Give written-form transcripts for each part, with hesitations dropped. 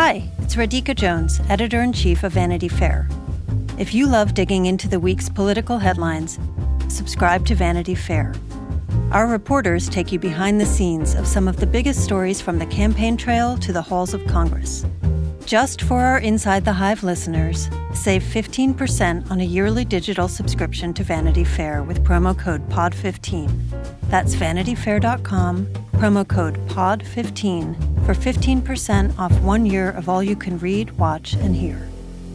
Hi, it's Radhika Jones, Editor-in-Chief of Vanity Fair. If you love digging into the week's political headlines, subscribe to Vanity Fair. Our reporters take you behind the scenes of some of the biggest stories from the campaign trail to the halls of Congress. Just for our Inside the Hive listeners, save 15% on a yearly digital subscription to Vanity Fair with promo code POD15. That's vanityfair.com, promo code POD15 for 15% off 1 year of all you can read, watch, and hear.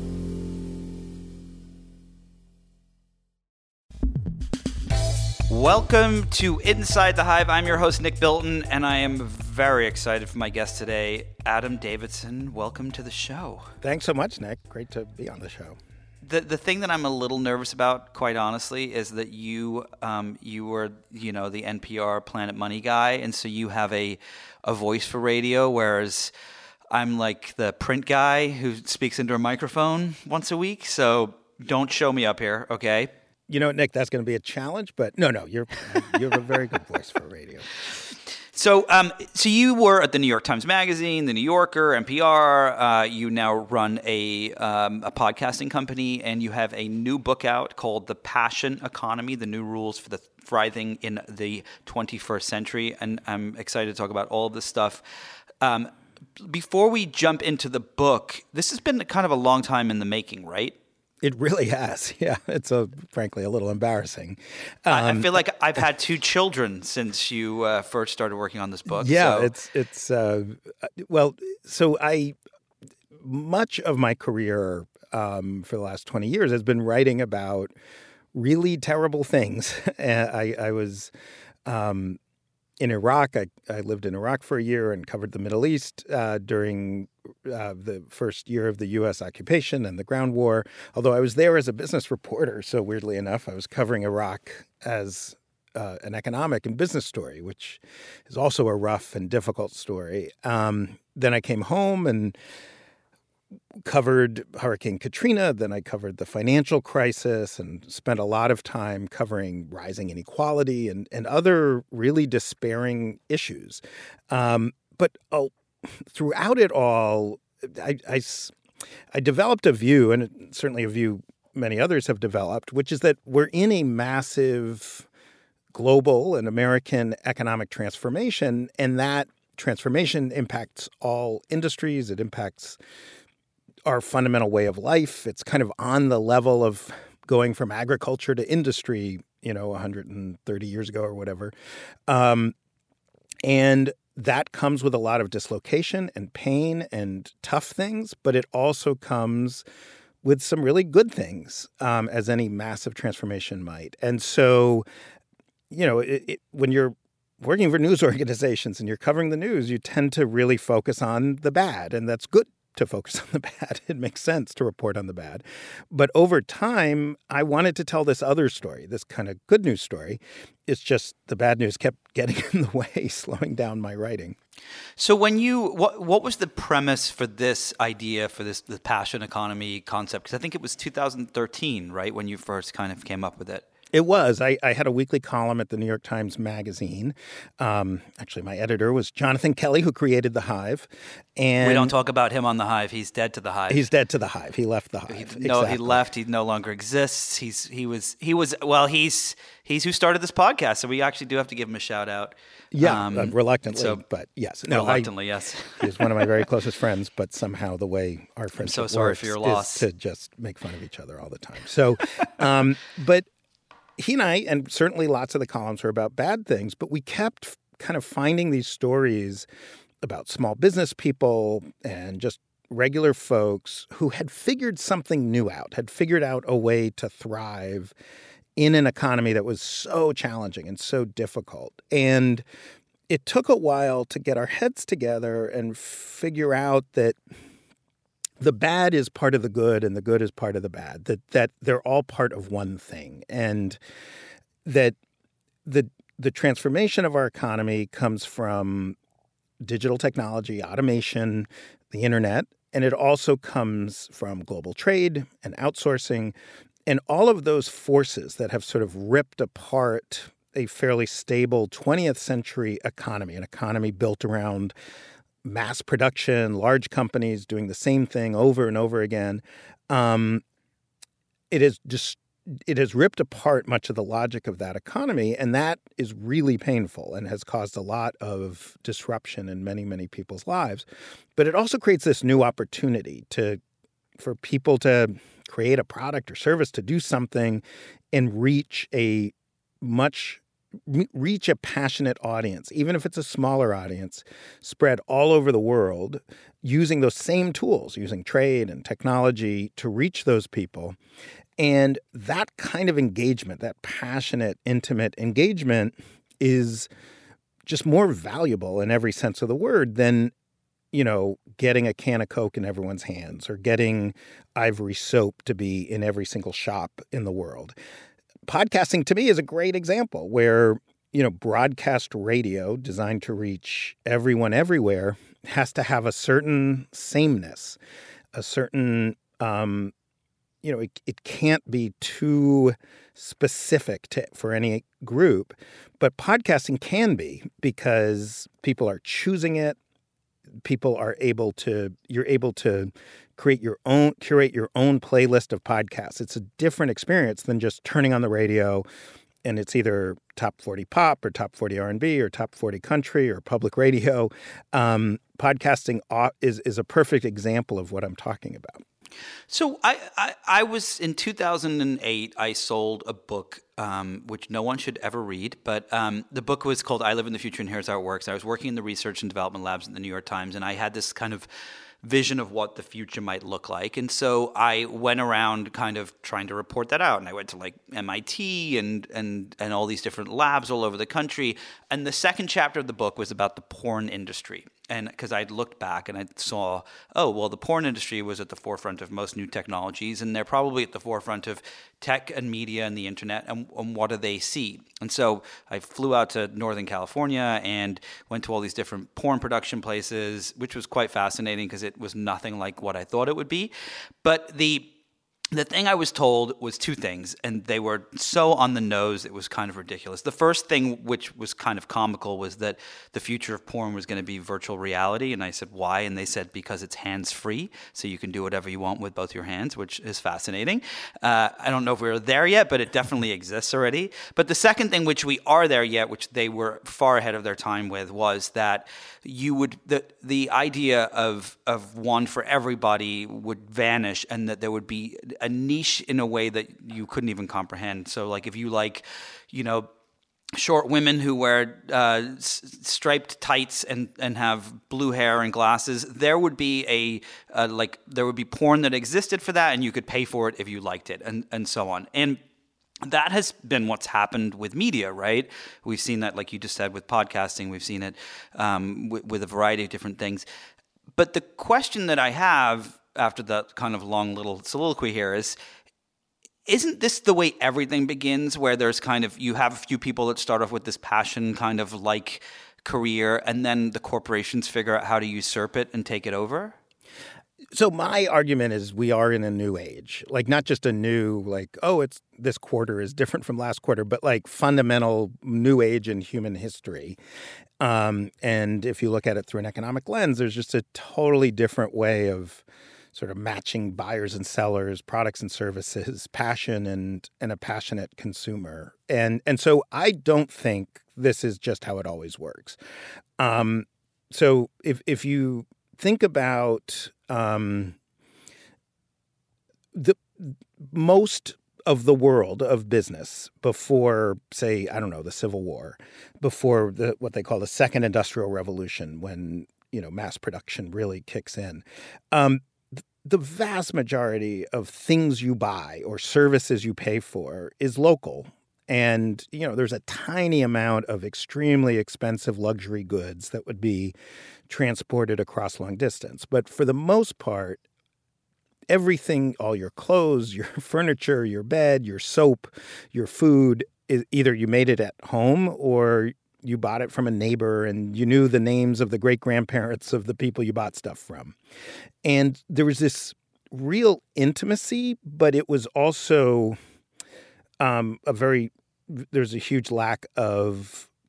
Welcome to Inside the Hive. I'm your host, Nick Bilton, and I am very excited for my guest today, Adam Davidson. Welcome to the show. Thanks so much, Nick. Great to be on the show. The thing that I'm a little nervous about, quite honestly, is that you were, the NPR Planet Money guy, and so you have a voice for radio, whereas I'm like the print guy who speaks into a microphone once a week. So don't show me up here, okay? You know, Nick, that's going to be a challenge, but no, you have a very good voice for radio. So you were at the New York Times Magazine, the New Yorker, NPR. You now run a podcasting company, and you have a new book out called The Passion Economy: The New Rules for the Thriving in the 21st Century. And I'm excited to talk about all of this stuff. Before we jump into the book, this has been kind of a long time in the making, right? It really has. Yeah, it's frankly a little embarrassing. I feel like I've had two children since you first started working on this book. Yeah, so. So much of my career for the last 20 years has been writing about really terrible things. I was in Iraq. I lived in Iraq for a year and covered the Middle East during the first year of the U.S. occupation and the ground war, although I was there as a business reporter. So weirdly enough, I was covering Iraq as an economic and business story, which is also a rough and difficult story. Then I came home and covered Hurricane Katrina. Then I covered the financial crisis and spent a lot of time covering rising inequality and other really despairing issues. But throughout it all, I developed a view, and certainly a view many others have developed, which is that we're in a massive global and American economic transformation, and that transformation impacts all industries. It impacts our fundamental way of life. It's kind of on the level of going from agriculture to industry, 130 years ago or whatever. And that comes with a lot of dislocation and pain and tough things, but it also comes with some really good things, as any massive transformation might. And so, when you're working for news organizations and you're covering the news, you tend to really focus on the bad, and that's good to focus on the bad. It makes sense to report on the bad. But over time, I wanted to tell this other story, this kind of good news story. It's just the bad news kept getting in the way, slowing down my writing. So what was the premise for this idea, for the passion economy concept? Because I think it was 2013, right, when you first kind of came up with it. It was. I had a weekly column at the New York Times Magazine. Actually, my editor was Jonathan Kelly, who created The Hive. And we don't talk about him on The Hive. He's dead to The Hive. He's dead to The Hive. He left The Hive. Exactly. He left. He no longer exists. He's who started this podcast. So we actually do have to give him a shout out. Yeah, reluctantly, but yes. No, reluctantly, yes. He's one of my very closest friends, but somehow the way our friendship I'm so sorry for your loss. Is to just make fun of each other all the time. So, but he and I, and certainly lots of the columns were about bad things, but we kept kind of finding these stories about small business people and just regular folks who had figured something new out, had figured out a way to thrive in an economy that was so challenging and so difficult. And it took a while to get our heads together and figure out that the bad is part of the good and the good is part of the bad, that they're all part of one thing, and that the transformation of our economy comes from digital technology, automation, the internet, and it also comes from global trade and outsourcing and all of those forces that have sort of ripped apart a fairly stable 20th century economy, an economy built around mass production, large companies doing the same thing over and over again. It has ripped apart much of the logic of that economy, and that is really painful and has caused a lot of disruption in many, many people's lives. But it also creates this new opportunity for people to create a product or service, to do something and reach a passionate audience, even if it's a smaller audience, spread all over the world, using those same tools, using trade and technology to reach those people. And that kind of engagement, that passionate, intimate engagement, is just more valuable in every sense of the word than, getting a can of Coke in everyone's hands or getting Ivory soap to be in every single shop in the world. Podcasting, to me, is a great example where, broadcast radio designed to reach everyone everywhere has to have a certain sameness, a certain, it can't be too specific for any group. But podcasting can be, because people are choosing it. You're able to curate your own playlist of podcasts. It's a different experience than just turning on the radio and it's either top 40 pop or top 40 R&B or top 40 country or public radio. Podcasting is a perfect example of what I'm talking about. So I was in 2008, I sold a book, which no one should ever read, but the book was called I Live in the Future and Here's How It Works. I was working in the research and development labs at the New York Times, and I had this kind of vision of what the future might look like. And so I went around kind of trying to report that out. And I went to like MIT and all these different labs all over the country. And the second chapter of the book was about the porn industry. And because I'd looked back and I saw, the porn industry was at the forefront of most new technologies, and they're probably at the forefront of tech and media and the internet, and what do they see? And so I flew out to Northern California and went to all these different porn production places, which was quite fascinating because it was nothing like what I thought it would be. But the thing I was told was two things, and they were so on the nose, it was kind of ridiculous. The first thing, which was kind of comical, was that the future of porn was going to be virtual reality. And I said, why? And they said, because it's hands-free, so you can do whatever you want with both your hands, which is fascinating. I don't know if we're there yet, but it definitely exists already. But the second thing, which we are there yet, which they were far ahead of their time with, was that the idea of one for everybody would vanish, and that there would be a niche in a way that you couldn't even comprehend. So like if you like, short women who wear striped tights and have blue hair and glasses, there would be there would be porn that existed for that, and you could pay for it if you liked it, and so on. And that has been what's happened with media, right? We've seen that, like you just said, with podcasting. We've seen it with a variety of different things. But the question that I have after that kind of long little soliloquy here is, isn't this the way everything begins, where there's kind of, you have a few people that start off with this passion kind of like career, and then the corporations figure out how to usurp it and take it over? So my argument is we are in a new age, like not just a new, it's this quarter is different from last quarter, but like fundamental new age in human history. And if you look at it through an economic lens, there's just a totally different way of sort of matching buyers and sellers, products and services, passion and a passionate consumer. And so I don't think this is just how it always works. So if you think about the most of the world of business before, say, the Civil War, before what they call the Second Industrial Revolution, when mass production really kicks in, the vast majority of things you buy or services you pay for is local. And, there's a tiny amount of extremely expensive luxury goods that would be transported across long distance. But for the most part, everything, all your clothes, your furniture, your bed, your soap, your food, is either you made it at home or you bought it from a neighbor and you knew the names of the great-grandparents of the people you bought stuff from. And there was this real intimacy, but it was also there's a huge lack of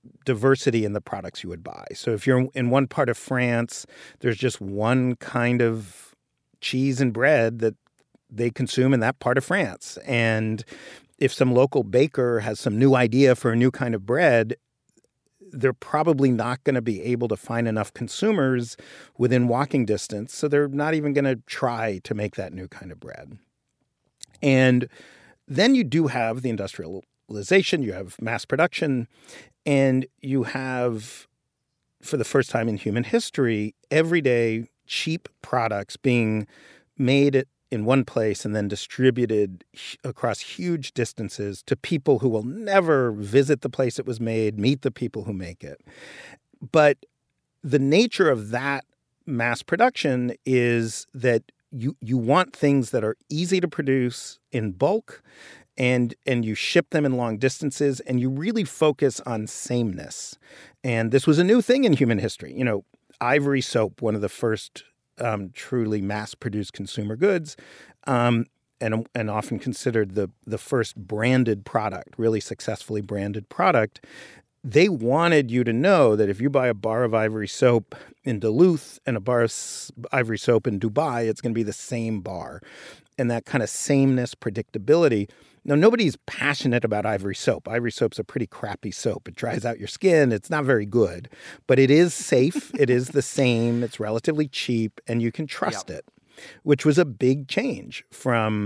diversity in the products you would buy. So if you're in one part of France, there's just one kind of cheese and bread that they consume in that part of France. And if some local baker has some new idea for a new kind of bread, they're probably not going to be able to find enough consumers within walking distance. So they're not even going to try to make that new kind of bread. And then you do have the industrialization, you have mass production, and you have, for the first time in human history, everyday cheap products being made in one place and then distributed across huge distances to people who will never visit the place it was made, meet the people who make it. But the nature of that mass production is that you want things that are easy to produce in bulk, and you ship them in long distances, and you really focus on sameness. And this was a new thing in human history. You know, Ivory soap, one of the first truly mass-produced consumer goods, and often considered the first branded product, really successfully branded product. They wanted you to know that if you buy a bar of Ivory soap in Duluth and a bar of Ivory soap in Dubai, it's going to be the same bar. And that kind of sameness, predictability. Now, nobody's passionate about Ivory soap. Ivory soap's a pretty crappy soap. It dries out your skin. It's not very good. But it is safe. It is the same. It's relatively cheap, and you can trust it, which was a big change from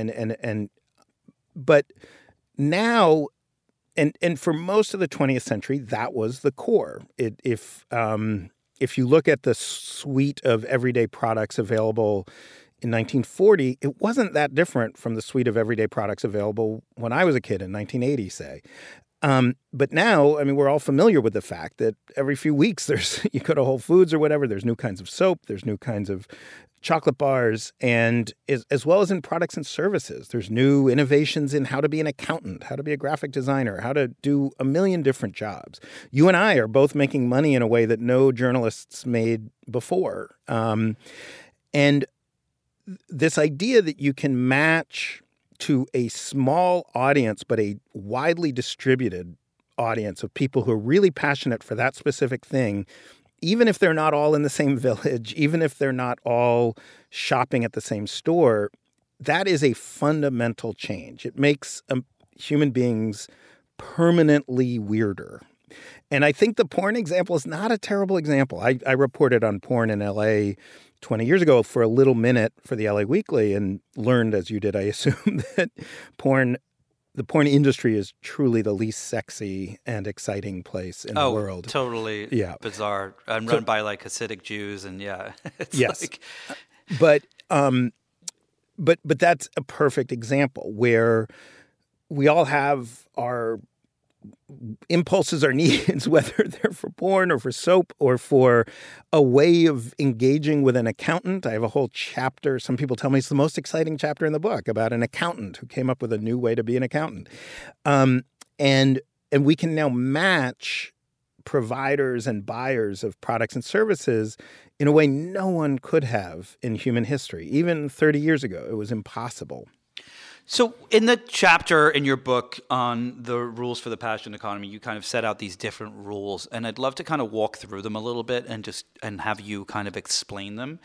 but now, and for most of the 20th century, that was the core. If you look at the suite of everyday products available in 1940, it wasn't that different from the suite of everyday products available when I was a kid in 1980, say. But now, I mean, we're all familiar with the fact that every few weeks you go to Whole Foods or whatever, there's new kinds of soap, there's new kinds of chocolate bars, and as well as in products and services. There's new innovations in how to be an accountant, how to be a graphic designer, how to do a million different jobs. You and I are both making money in a way that no journalists made before. And this idea that you can match to a small audience, but a widely distributed audience of people who are really passionate for that specific thing, even if they're not all in the same village, even if they're not all shopping at the same store, that is a fundamental change. It makes human beings permanently weirder. And I think the porn example is not a terrible example. I reported on porn in L.A. 20 years ago for a little minute for the LA Weekly and learned, as you did, I assume, that the porn industry is truly the least sexy and exciting place in the world. Totally bizarre. And run by like Hasidic Jews and it's like... But that's a perfect example where we all have our impulses or needs, whether they're for porn or for soap or for a way of engaging with an accountant. I have a whole chapter. Some people tell me it's the most exciting chapter in the book about an accountant who came up with a new way to be an accountant. And we can now match providers and buyers of products and services in a way no one could have in human history. Even 30 years ago, it was impossible. So in the chapter in your book on the rules for the passion economy, you kind of set out these different rules, and I'd love to kind of walk through them a little bit and have you kind of explain them.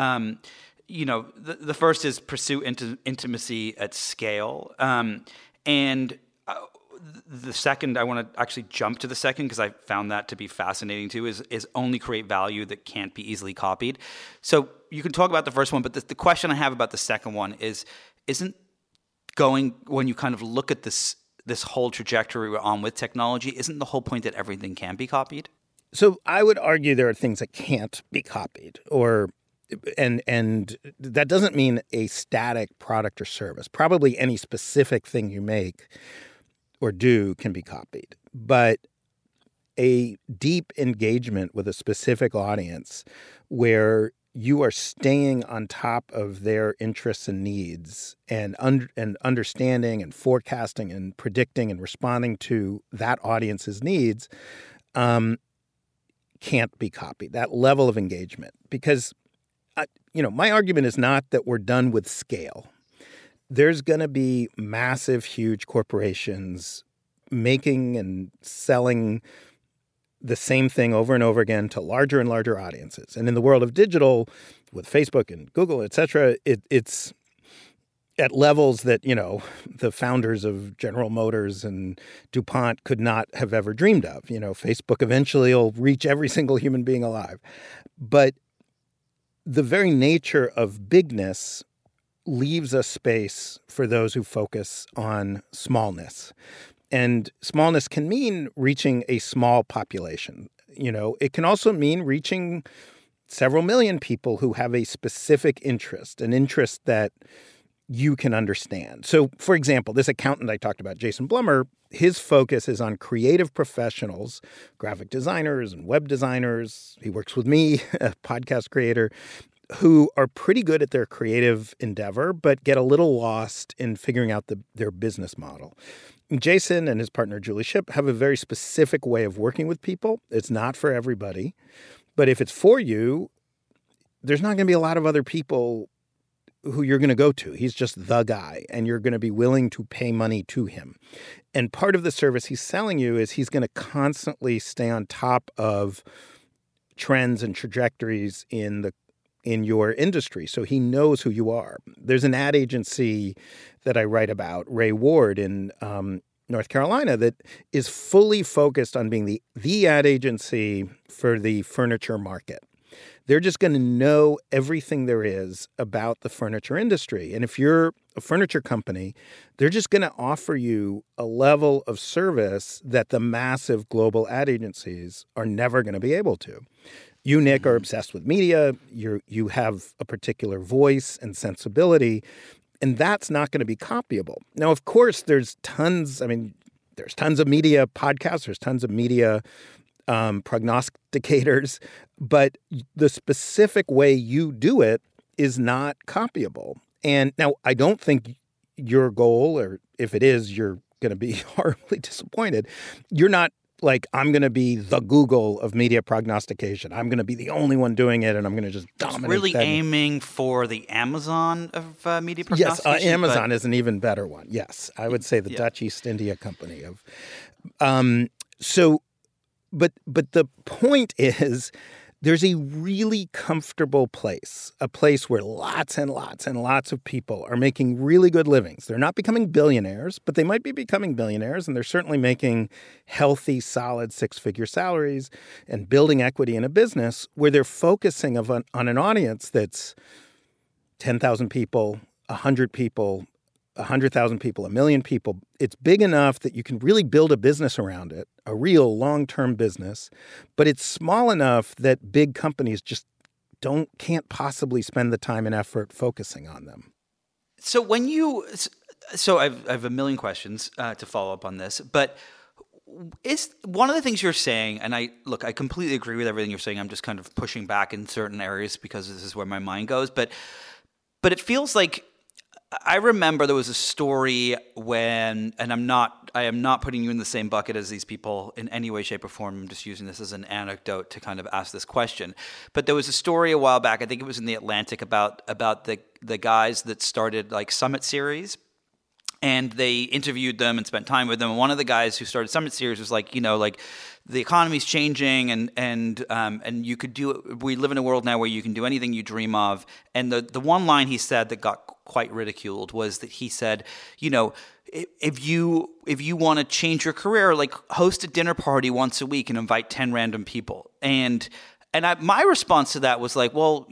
The first is pursue intimacy at scale, and the second, I want to actually jump to the second because I found that to be fascinating too, is only create value that can't be easily copied. So you can talk about the first one, but the question I have about the second one isn't going, when you kind of look at this whole trajectory we're on with technology, isn't the whole point that everything can be copied? So I would argue there are things that can't be copied, and that doesn't mean a static product or service. Probably any specific thing you make or do can be copied, but a deep engagement with a specific audience where you are staying on top of their interests and needs and understanding and forecasting and predicting and responding to that audience's needs can't be copied, that level of engagement. Because, my argument is not that we're done with scale. There's going to be massive, huge corporations making and selling the same thing over and over again to larger and larger audiences. And in the world of digital, with Facebook and Google, et cetera, it's at levels that, the founders of General Motors and DuPont could not have ever dreamed of. Facebook eventually will reach every single human being alive. But the very nature of bigness leaves a space for those who focus on smallness. And smallness can mean reaching a small population. It can also mean reaching several million people who have a specific interest, an interest that you can understand. So, for example, this accountant I talked about, Jason Blummer, his focus is on creative professionals, graphic designers and web designers. He works with me, a podcast creator, who are pretty good at their creative endeavor, but get a little lost in figuring out their business model. Jason and his partner, Julie Shipp, have a very specific way of working with people. It's not for everybody. But if it's for you, there's not going to be a lot of other people who you're going to go to. He's just the guy, and you're going to be willing to pay money to him. And part of the service he's selling you is he's going to constantly stay on top of trends and trajectories in your industry. So he knows who you are. There's an ad agency that I write about, Ray Ward in North Carolina, that is fully focused on being the ad agency for the furniture market. They're just going to know everything there is about the furniture industry. And if you're a furniture company, they're just going to offer you a level of service that the massive global ad agencies are never going to be able to. You, Nick, are obsessed with media. You have a particular voice and sensibility, and that's not going to be copyable. Now, of course, there's tons of media podcasts. There's tons of media prognosticators, but the specific way you do it is not copyable. And now I don't think your goal, or if it is, you're going to be horribly disappointed. You're not like, I'm going to be the Google of media prognostication. I'm going to be the only one doing it, and I'm going to just dominate. It's really aiming for the Amazon of media prognostication. Yes, Amazon is an even better one. Yes, I would say the Dutch East India Company of. But the point is, there's a really comfortable place, a place where lots and lots and lots of people are making really good livings. They're not becoming billionaires, but they might be becoming billionaires, and they're certainly making healthy, solid six-figure salaries and building equity in a business where they're focusing on an audience that's 10,000 people, 100 people, 100,000 people, 1 million people. It's big enough that you can really build a business around it, a real long-term business, but it's small enough that big companies just can't possibly spend the time and effort focusing on them. So I have a million questions to follow up on this, but is one of the things you're saying, and I completely agree with everything you're saying. I'm just kind of pushing back in certain areas because this is where my mind goes, but it feels like I remember there was a story when, and I am not putting you in the same bucket as these people in any way, shape, or form. I'm just using this as an anecdote to kind of ask this question. But there was a story a while back, I think it was in the Atlantic, about the guys that started like Summit Series. And they interviewed them and spent time with them. And one of the guys who started Summit Series was like, the economy's changing, and you could do. We live in a world now where you can do anything you dream of. And the one line he said that got quite ridiculed was that he said, if you want to change your career, like host a dinner party once a week and invite 10 random people. And my response to that was like, well,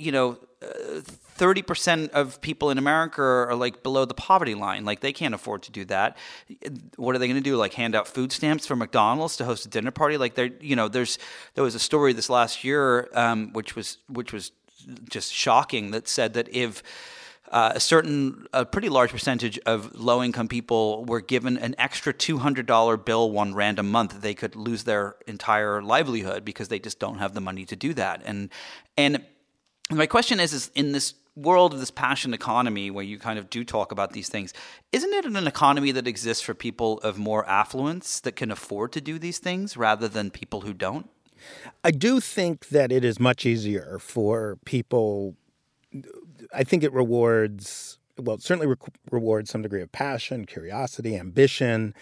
30% of people in America are like below the poverty line. Like they can't afford to do that. What are they going to do? Like hand out food stamps for McDonald's to host a dinner party? Like there was a story this last year, which was just shocking, that said that if a pretty large percentage of low-income people were given an extra $200 bill one random month, they could lose their entire livelihood because they just don't have the money to do that. And my question is in this world of this passion economy where you kind of do talk about these things, isn't it an economy that exists for people of more affluence that can afford to do these things rather than people who don't? I do think that it is much easier for people. I think it rewards, well, it certainly rewards some degree of passion, curiosity, ambition.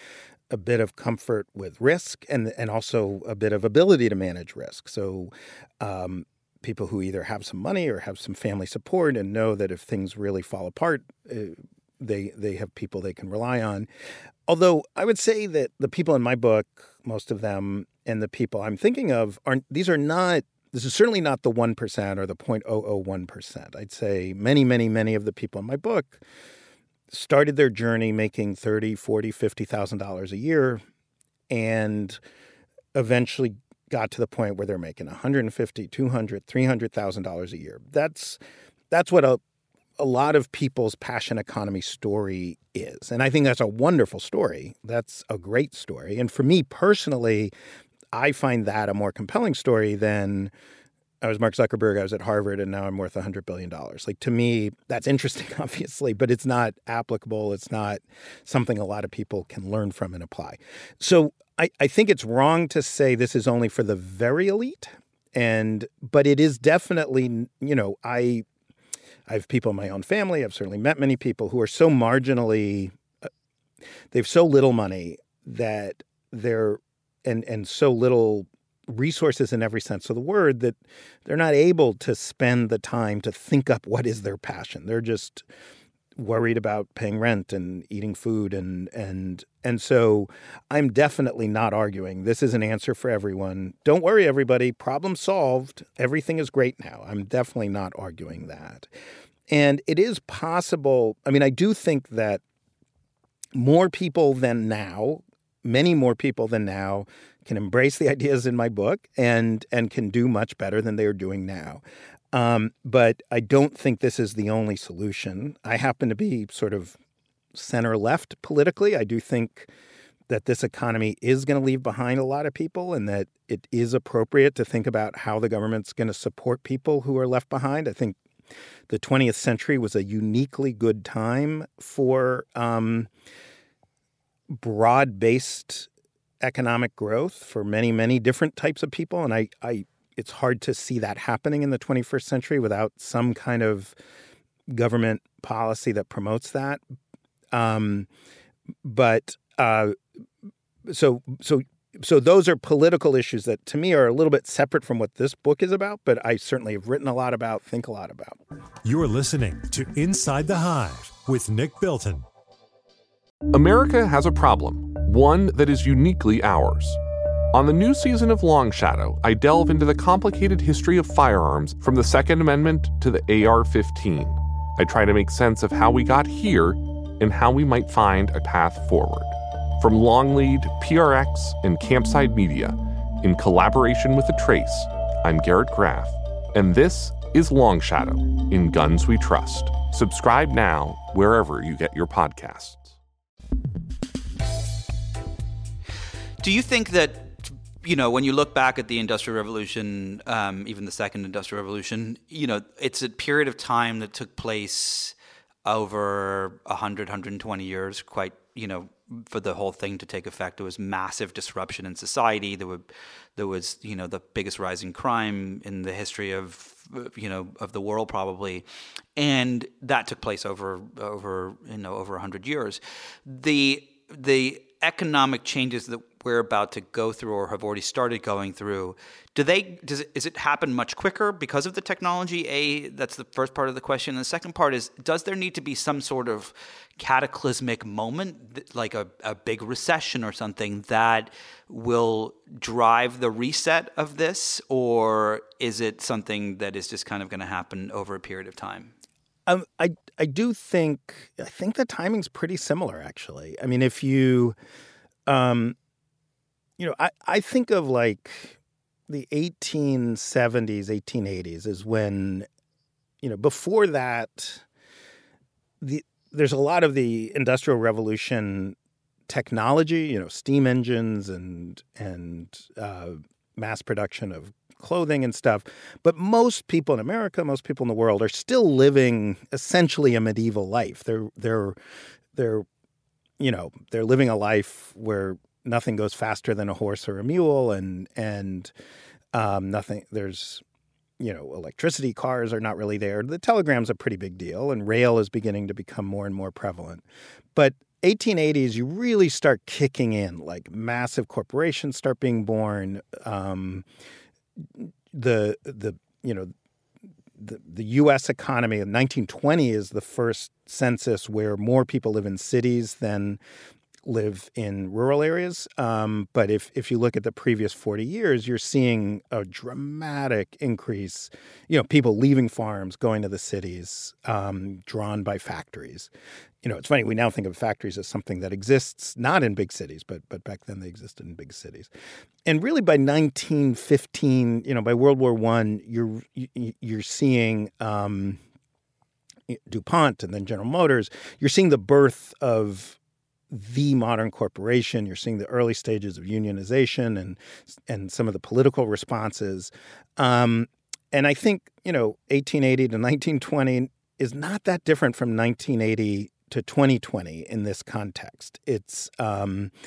a bit of comfort with risk and also a bit of ability to manage risk. So people who either have some money or have some family support and know that if things really fall apart, they have people they can rely on. Although I would say that the people in my book, most of them, and the people I'm thinking of, this is certainly not the 1% or the 0.001%. I'd say many, many, many of the people in my book started their journey making $30,000, $40,000, $50,000 a year and eventually got to the point where they're making $150,000, $200,000, $300,000 a year. That's what a lot of people's passion economy story is. And I think that's a wonderful story. That's a great story. And for me personally, I find that a more compelling story than I was Mark Zuckerberg, I was at Harvard, and now I'm worth $100 billion. Like, to me, that's interesting, obviously, but it's not applicable. It's not something a lot of people can learn from and apply. So I think it's wrong to say this is only for the very elite. But it is definitely, I have people in my own family. I've certainly met many people who are so marginally, they have so little money that and so little resources in every sense of the word that they're not able to spend the time to think up what is their passion. They're just worried about paying rent and eating food. And so I'm definitely not arguing this is an answer for everyone. Don't worry, everybody. Problem solved. Everything is great now. I'm definitely not arguing that. And it is possible. I mean, I do think that more people than now, many more people than now, can embrace the ideas in my book and can do much better than they are doing now. But I don't think this is the only solution. I happen to be sort of center-left politically. I do think that this economy is going to leave behind a lot of people and that it is appropriate to think about how the government's going to support people who are left behind. I think the 20th century was a uniquely good time for broad-based economic growth for many, many different types of people. And it's hard to see that happening in the 21st century without some kind of government policy that promotes that. So those are political issues that to me are a little bit separate from what this book is about, but I certainly have written a lot about, think a lot about. You're listening to Inside the Hive with Nick Bilton. America has a problem, one that is uniquely ours. On the new season of Long Shadow, I delve into the complicated history of firearms from the Second Amendment to the AR-15. I try to make sense of how we got here and how we might find a path forward. From Longlead, PRX, and Campside Media, in collaboration with The Trace, I'm Garrett Graff, and this is Long Shadow, in Guns We Trust. Subscribe now wherever you get your podcasts. Do you think that, when you look back at the Industrial Revolution, even the Second Industrial Revolution, it's a period of time that took place over 100, 120 years, quite, for the whole thing to take effect. There was massive disruption in society. There was, the biggest rise in crime in the history of the world probably. And that took place over 100 years. The economic changes that we're about to go through or have already started going through, is it happen much quicker because of the technology? That's the first part of the question. And the second part is, does there need to be some sort of cataclysmic moment, like a big recession or something, that will drive the reset of this? Or is it something that is just kind of going to happen over a period of time? I do think the timing's pretty similar, actually. I mean, if you, I think of like the 1870s, 1880s is when, before that, there's a lot of the Industrial Revolution technology, steam engines and mass production of clothing and stuff. But most people in America, most people in the world are still living essentially a medieval life. They're living a life where nothing goes faster than a horse or a mule, and nothing. There's electricity, cars are not really there. The telegram's a pretty big deal, and rail is beginning to become more and more prevalent. But 1880s, you really start kicking in, like massive corporations start being born. The U.S. economy in 1920 is the first census where more people live in cities than live in rural areas. But if you look at the previous 40 years, you're seeing a dramatic increase, people leaving farms, going to the cities, drawn by factories. It's funny, we now think of factories as something that exists not in big cities, but back then they existed in big cities. And really by 1915, by World War I, you're seeing DuPont and then General Motors. You're seeing the birth of the modern corporation. You're seeing the early stages of unionization and some of the political responses. And I think, 1880 to 1920 is not that different from 1980 to 2020 in this context. I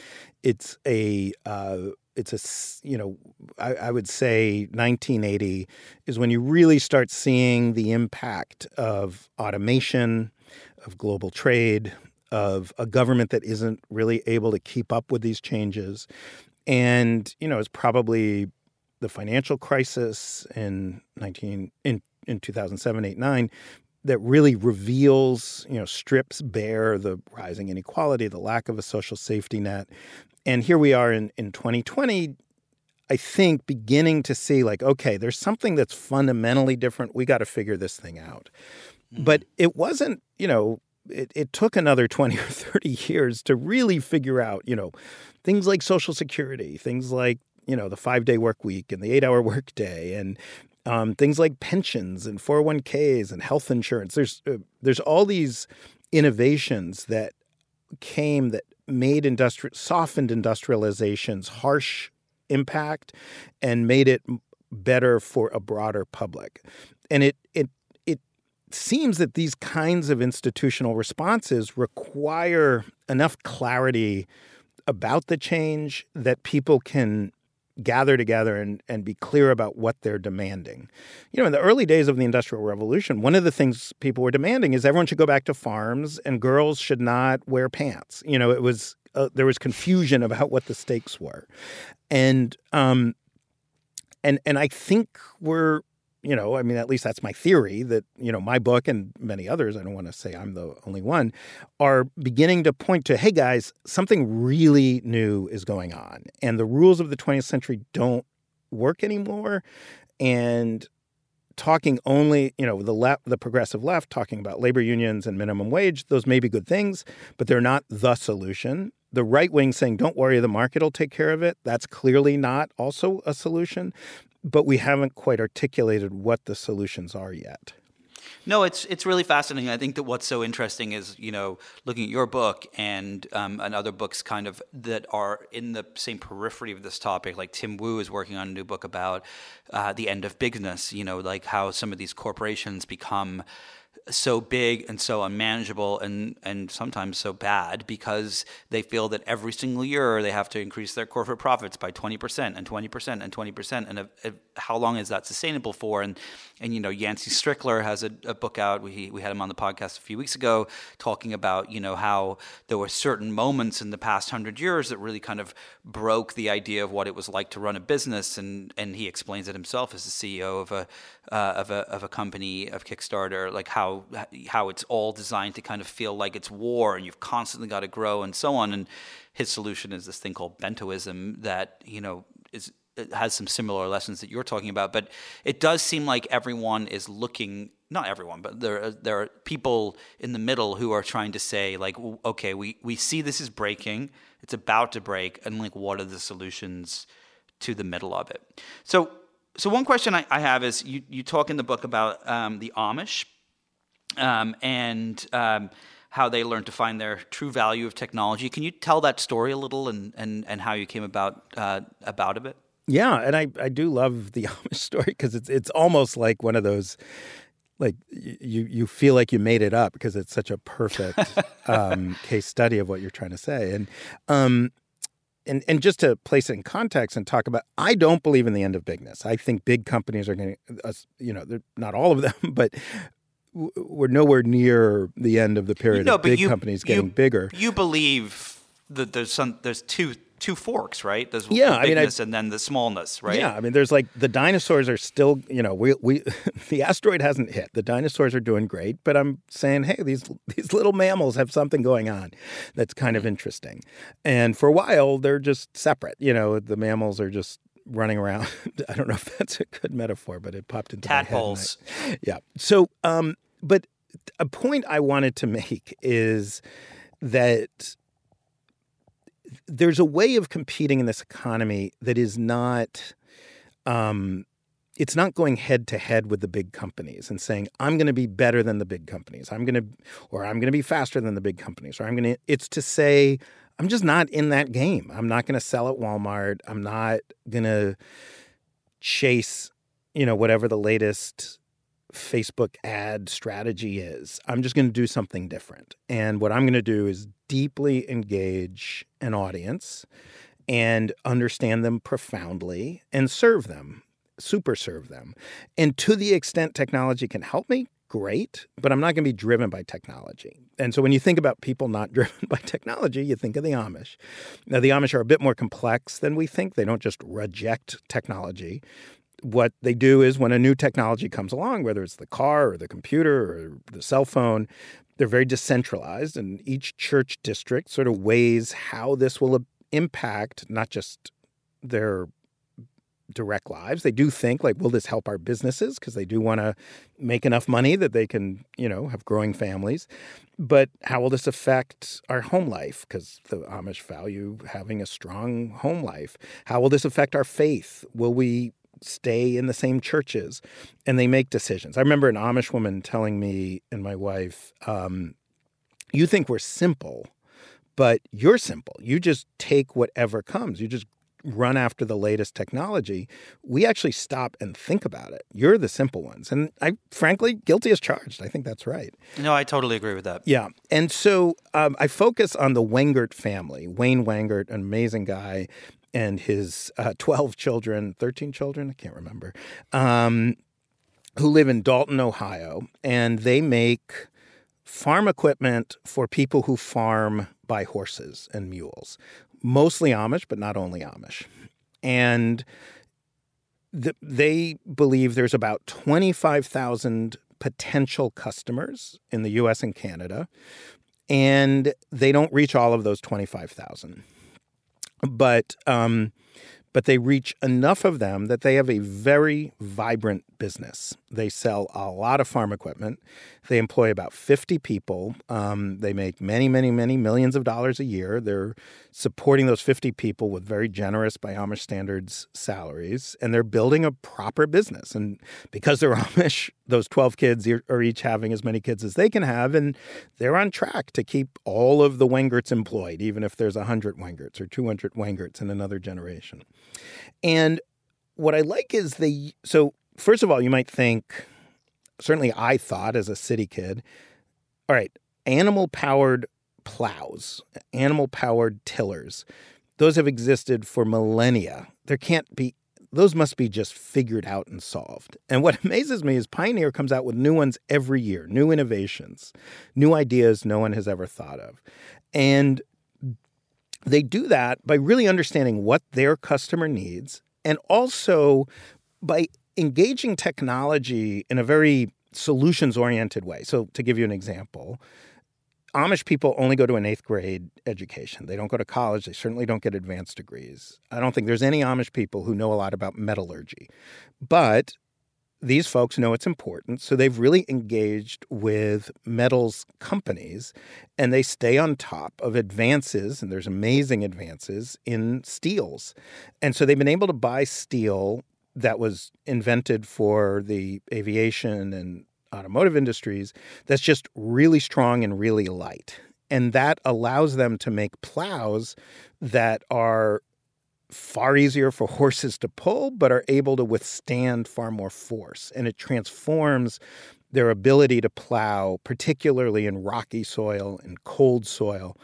would say 1980 is when you really start seeing the impact of automation, of global trade, of a government that isn't really able to keep up with these changes. And, it's probably the financial crisis in 2007, 8, 9 that really reveals, strips bare the rising inequality, the lack of a social safety net. And here we are in 2020, I think, beginning to see like, okay, there's something that's fundamentally different. We got to figure this thing out. Mm-hmm. But it wasn't, it took another 20 or 30 years to really figure out, things like Social Security, things like, the 5-day work week and the 8-hour work day, and things like pensions and 401ks and health insurance. There's all these innovations that came that made softened industrialization's harsh impact and made it better for a broader public. And it seems that these kinds of institutional responses require enough clarity about the change that people can gather together and be clear about what they're demanding. In the early days of the Industrial Revolution, one of the things people were demanding is everyone should go back to farms and girls should not wear pants. It was there was confusion about what the stakes were, and I think we're. At least that's my theory that, my book and many others, I don't want to say I'm the only one, are beginning to point to, hey, guys, something really new is going on. And the rules of the 20th century don't work anymore. And talking only, the progressive left, talking about labor unions and minimum wage, those may be good things, but they're not the solution. The right wing saying, don't worry, the market will take care of it. That's clearly not also a solution. But we haven't quite articulated what the solutions are yet. No, it's really fascinating. I think that what's so interesting is, looking at your book and other books kind of that are in the same periphery of this topic. Like Tim Wu is working on a new book about the end of bigness, like how some of these corporations become so big and so unmanageable and sometimes so bad because they feel that every single year they have to increase their corporate profits by 20% and 20% and 20%. And how long is that sustainable for? And Yancey Strickler has a book out. We had him on the podcast a few weeks ago talking about, how there were certain moments in the past 100 years that really kind of broke the idea of what it was like to run a business. And he explains it himself as the CEO of a company, of Kickstarter, like how it's all designed to kind of feel like it's war and you've constantly got to grow and so on. And his solution is this thing called bentoism that, it has some similar lessons that you're talking about. But it does seem like everyone is looking, not everyone, but there are people in the middle who are trying to say like, okay, we see this is breaking, it's about to break, and like, what are the solutions to the middle of it? So one question I have is you talk in the book about the Amish and how they learned to find their true value of technology. Can you tell that story a little and how you came about it? Yeah, and I do love the Amish story because it's almost like one of those, like you feel like you made it up because it's such a perfect case study of what you're trying to say. And just to place it in context and talk about, I don't believe in the end of bigness. I think big companies are going to, not all of them, but we're nowhere near the end of the period of big companies getting bigger. You believe that there's two forks, right? There's the bigness and then the smallness, right? Yeah, I mean, there's like the dinosaurs are still, we the asteroid hasn't hit. The dinosaurs are doing great, but I'm saying, hey, these little mammals have something going on that's kind of interesting. And for a while, they're just separate. The mammals are just running around. I don't know if that's a good metaphor, but it popped into tadpoles. My head. Yeah. So, but a point I wanted to make is that there's a way of competing in this economy that is not, it's not going head to head with the big companies and saying, I'm going to be better than the big companies. I'm going to be faster than the big companies. It's to say, I'm just not in that game. I'm not going to sell at Walmart. I'm not going to chase, whatever the latest Facebook ad strategy is. I'm just going to do something different. And what I'm going to do is deeply engage an audience and understand them profoundly and serve them, super serve them. And to the extent technology can help me, great, but I'm not going to be driven by technology. And so when you think about people not driven by technology, you think of the Amish. Now, the Amish are a bit more complex than we think. They don't just reject technology. What they do is when a new technology comes along, whether it's the car or the computer or the cell phone, they're very decentralized, and each church district sort of weighs how this will impact not just their direct lives. They do think, like, will this help our businesses? Because they do want to make enough money that they can, have growing families. But how will this affect our home life? Because the Amish value having a strong home life. How will this affect our faith? Will we stay in the same churches? And they make decisions. I remember an Amish woman telling me and my wife, you think we're simple, but you're simple. You just take whatever comes. You just run after the latest technology. We actually stop and think about it. You're the simple ones. And I, frankly, guilty as charged. I think that's right. No, I totally agree with that. Yeah. And so I focus on the Wengert family. Wayne Wengert, an amazing guy, and his 12 children, 13 children, I can't remember, who live in Dalton, Ohio. And they make farm equipment for people who farm by horses and mules. Mostly Amish, but not only Amish. And they believe there's about 25,000 potential customers in the U.S. and Canada, and they don't reach all of those 25,000. But they reach enough of them that they have a very vibrant business. They sell a lot of farm equipment. They employ about 50 people. They make many, many, many millions of dollars a year. They're supporting those 50 people with very generous, by Amish standards, salaries. And they're building a proper business. And because they're Amish, those 12 kids are each having as many kids as they can have. And they're on track to keep all of the Wengerts employed, even if there's 100 Wengerts or 200 Wengerts in another generation. And what I like is so first of all, you might think, certainly I thought as a city kid, all right, animal-powered plows, animal-powered tillers, those have existed for millennia. Those must be just figured out and solved. And what amazes me is Pioneer comes out with new ones every year, new innovations, new ideas no one has ever thought of. And they do that by really understanding what their customer needs, and also by engaging technology in a very solutions-oriented way. So to give you an example, Amish people only go to an 8th grade education. They don't go to college. They certainly don't get advanced degrees. I don't think there's any Amish people who know a lot about metallurgy. But these folks know it's important, so they've really engaged with metals companies, and they stay on top of advances, and there's amazing advances in steels. And so they've been able to buy steel that was invented for the aviation and automotive industries that's just really strong and really light. And that allows them to make plows that are far easier for horses to pull, but are able to withstand far more force. And it transforms their ability to plow, particularly in rocky soil and cold soil.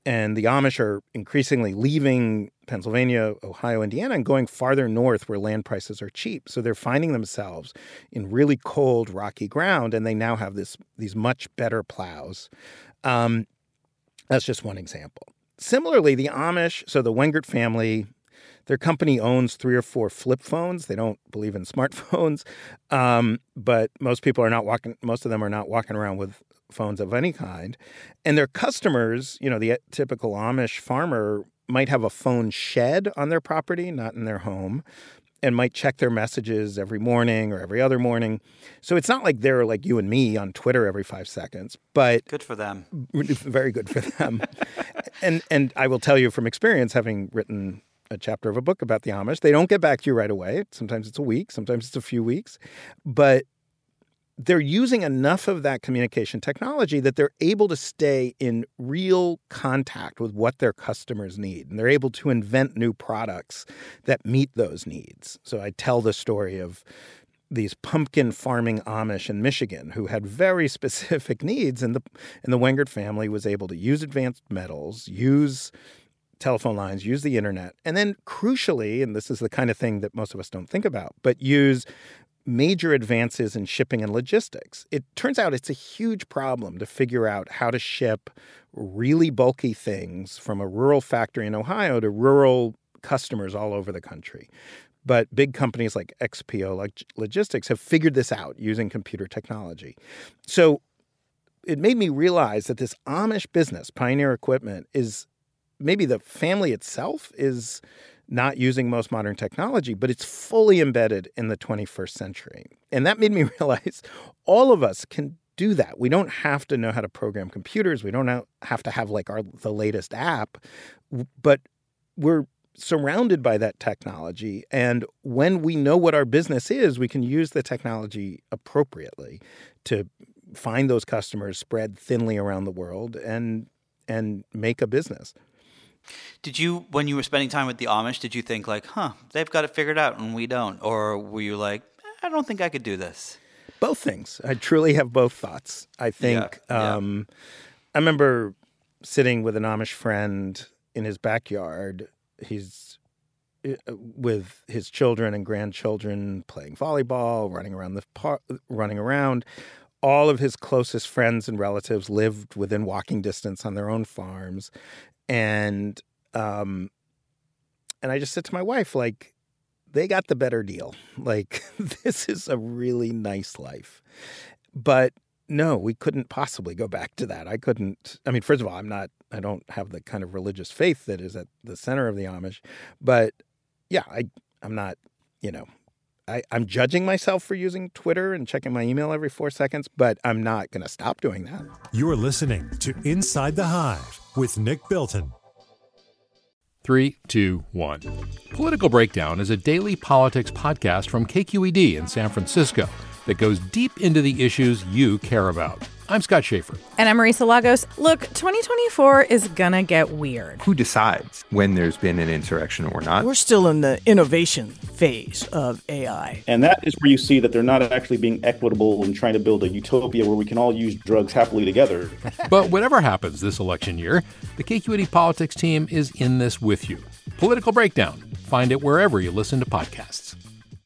And the Amish are increasingly leaving Pennsylvania, Ohio, Indiana, and going farther north where land prices are cheap. So they're finding themselves in really cold, rocky ground, and they now have these much better plows. That's just one example. Similarly, the Amish, so the Wengert family, their company owns 3 or 4 flip phones. They don't believe in smartphones, but most of them are not walking around with phones of any kind. And their customers, the typical Amish farmer might have a phone shed on their property, not in their home, and might check their messages every morning or every other morning. So it's not like they're like you and me on Twitter every 5 seconds, but good for them. Very good for them. And I will tell you from experience, having written a chapter of a book about the Amish, they don't get back to you right away. Sometimes it's a week, sometimes it's a few weeks, but they're using enough of that communication technology that they're able to stay in real contact with what their customers need. And they're able to invent new products that meet those needs. So I tell the story of these pumpkin farming Amish in Michigan who had very specific needs. And the Wengert family was able to use advanced metals, use telephone lines, use the internet, and then crucially, and this is the kind of thing that most of us don't think about, but use major advances in shipping and logistics. It turns out it's a huge problem to figure out how to ship really bulky things from a rural factory in Ohio to rural customers all over the country. But big companies like XPO Logistics have figured this out using computer technology. So it made me realize that this Amish business, Pioneer Equipment, is maybe the family itself is not using most modern technology, but it's fully embedded in the 21st century. And that made me realize all of us can do that. We don't have to know how to program computers. We don't have to have like the latest app, but we're surrounded by that technology. And when we know what our business is, we can use the technology appropriately to find those customers spread thinly around the world and make a business. Did you, when you were spending time with the Amish, did you think like, they've got it figured out and we don't? Or were you like, I don't think I could do this? Both things. I truly have both thoughts. I think I remember sitting with an Amish friend in his backyard. He's with his children and grandchildren playing volleyball, running around the park, running around. All of his closest friends and relatives lived within walking distance on their own farms. And I just said to my wife, like, they got the better deal. Like, this is a really nice life. But no, we couldn't possibly go back to that. First of all, I don't have the kind of religious faith that is at the center of the Amish. But yeah, I'm not, I'm judging myself for using Twitter and checking my email every 4 seconds, but I'm not going to stop doing that. You're listening to Inside the Hive with Nick Bilton. 3, 2, 1. Political Breakdown is a daily politics podcast from KQED in San Francisco that goes deep into the issues you care about. I'm Scott Schaefer. And I'm Marisa Lagos. Look, 2024 is gonna get weird. Who decides when there's been an insurrection or not? We're still in the innovation phase of AI. And that is where you see that they're not actually being equitable and trying to build a utopia where we can all use drugs happily together. But whatever happens this election year, the KQED politics team is in this with you. Political Breakdown. Find it wherever you listen to podcasts.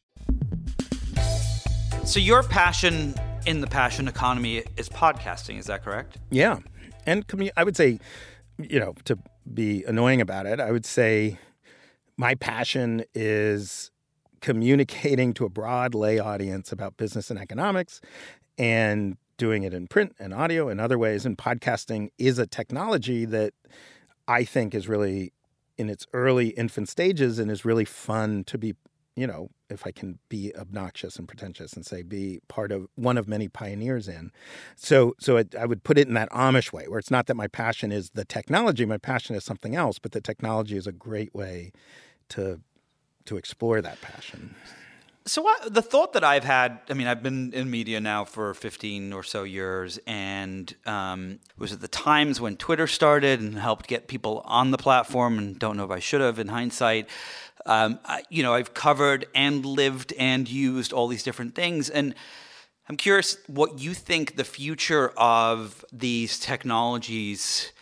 So your passion in the passion economy is podcasting, is that correct? Yeah. And I would say, to be annoying about it, I would say my passion is communicating to a broad lay audience about business and economics and doing it in print and audio and other ways. And podcasting is a technology that I think is really in its early infant stages and is really fun to be, if I can be obnoxious and pretentious and say be part of one of many pioneers in. So I would put it in that Amish way, where it's not that my passion is the technology, my passion is something else, but the technology is a great way to explore that passion. So the thought that I've had, I've been in media now for 15 or so years, and it was at the times when Twitter started and helped get people on the platform, and don't know if I should have in hindsight. I've covered and lived and used all these different things, and I'm curious what you think the future of these technologies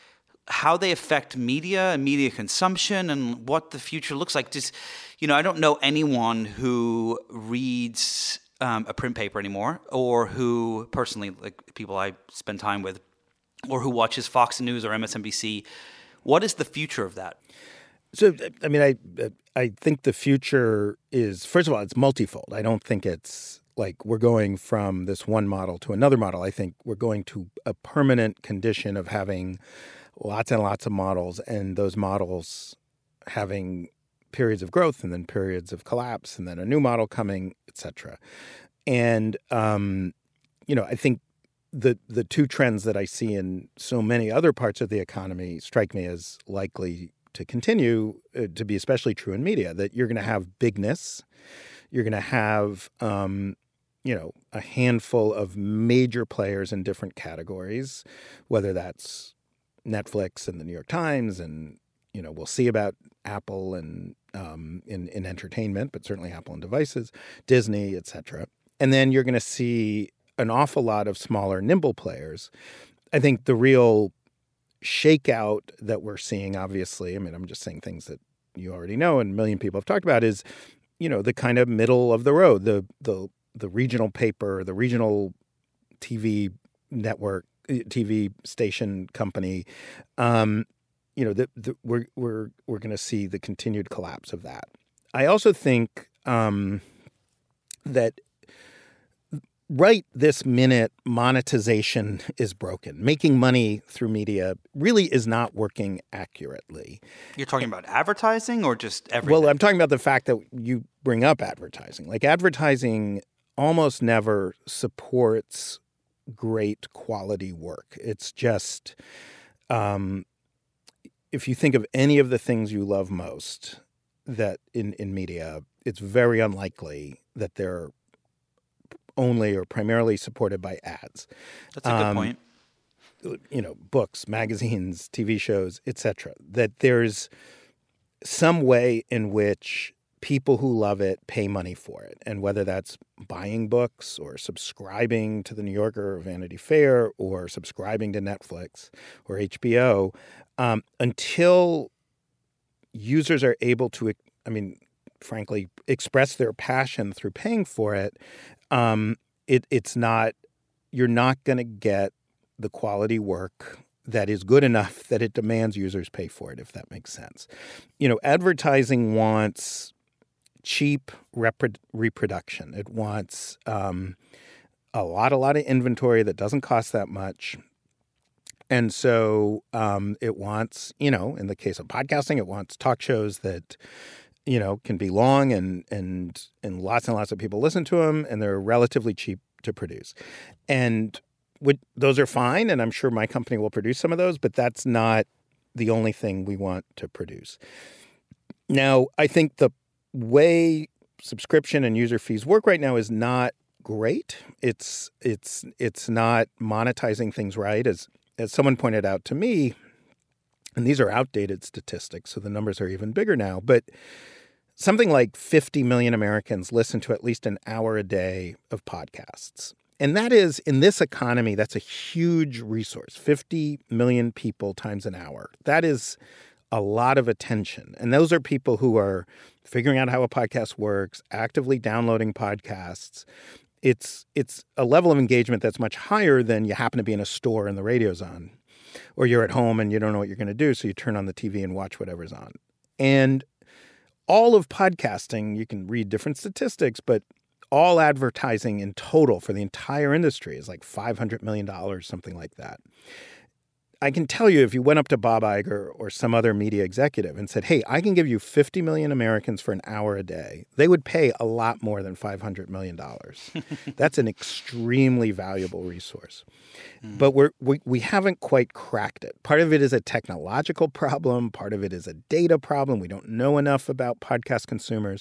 how they affect media and media consumption and what the future looks like. Just, I don't know anyone who reads a print paper anymore, or who personally, like people I spend time with, or who watches Fox News or MSNBC. What is the future of that? So, I mean, I think the future is, first of all, it's multifold. I don't think it's like we're going from this one model to another model. I think we're going to a permanent condition of having lots and lots of models, and those models having periods of growth and then periods of collapse and then a new model coming, et cetera. And, I think the two trends that I see in so many other parts of the economy strike me as likely to continue to be especially true in media, that you're going to have bigness. You're going to have, a handful of major players in different categories, whether that's Netflix and the New York Times, and, we'll see about Apple and in entertainment, but certainly Apple and devices, Disney, et cetera. And then you're going to see an awful lot of smaller, nimble players. I think the real shakeout that we're seeing, obviously, I mean, I'm just saying things that you already know and a million people have talked about, is, the kind of middle of the road, the regional paper, the regional TV network, TV station company. We're going to see the continued collapse of that. I also think that right this minute, monetization is broken. Making money through media really is not working accurately. You're talking about advertising or just everything? Well, I'm talking about the fact that you bring up advertising. Like, advertising almost never supports great quality work. It's just, if you think of any of the things you love most that in media, it's very unlikely that they're only or primarily supported by ads. That's a good point. Books, magazines, TV shows, etc. That there's some way in which people who love it pay money for it. And whether that's buying books or subscribing to the New Yorker or Vanity Fair or subscribing to Netflix or HBO, until users are able to, frankly, express their passion through paying for it, it's not, you're not going to get the quality work that is good enough that it demands users pay for it, if that makes sense. Advertising wants cheap reproduction. It wants a lot of inventory that doesn't cost that much. And so it wants, in the case of podcasting, it wants talk shows that can be long and lots of people listen to them, and they're relatively cheap to produce. And those are fine, and I'm sure my company will produce some of those, but that's not the only thing we want to produce. Now, I think the way subscription and user fees work right now is not great. It's not monetizing things right. As someone pointed out to me, and these are outdated statistics, so the numbers are even bigger now, but something like 50 million Americans listen to at least an hour a day of podcasts. And that is, in this economy, that's a huge resource. 50 million people times an hour. That is a lot of attention. And those are people who are figuring out how a podcast works, actively downloading podcasts. It's a level of engagement that's much higher than you happen to be in a store and the radio's on. Or you're at home and you don't know what you're going to do, so you turn on the TV and watch whatever's on. And all of podcasting, you can read different statistics, but all advertising in total for the entire industry is like $500 million, something like that. I can tell you, if you went up to Bob Iger or some other media executive and said, hey, I can give you 50 million Americans for an hour a day, they would pay a lot more than $500 million. That's an extremely valuable resource. But we haven't quite cracked it. Part of it is a technological problem. Part of it is a data problem. We don't know enough about podcast consumers.